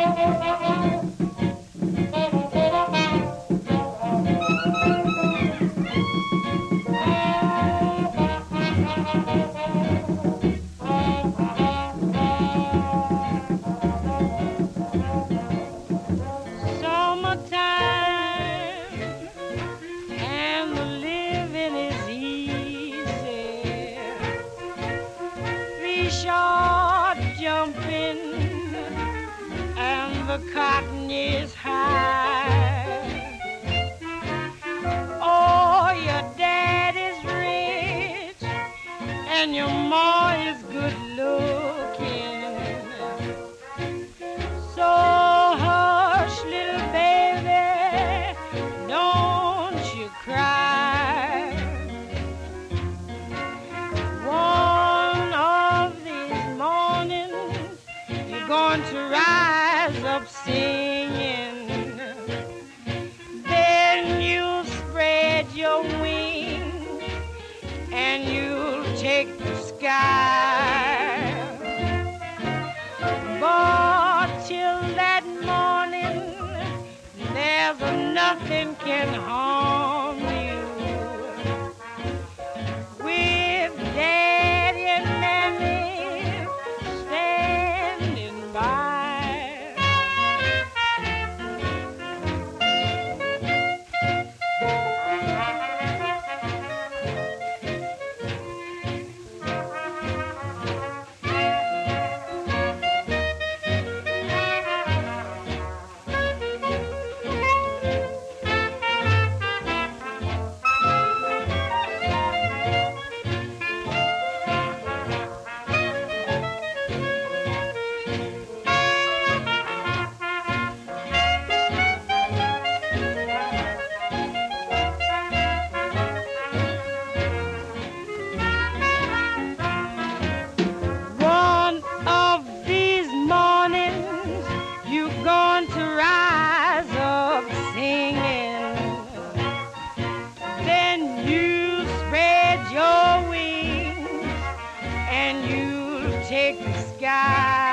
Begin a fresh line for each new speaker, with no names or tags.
And the living is easy. Three short jumping and the cotton is high. Oh, your dad is rich and your ma is good looking. So hush, little baby, don't you cry. One of these mornings you're going to rise up singing. Then you'll spread your wings and you'll take the sky. But till that morning, there's nothing can harm you. With Daddy and Mammy standing by. One of these mornings you're going to rise up singing. Then you spread your wings and you'll take the sky.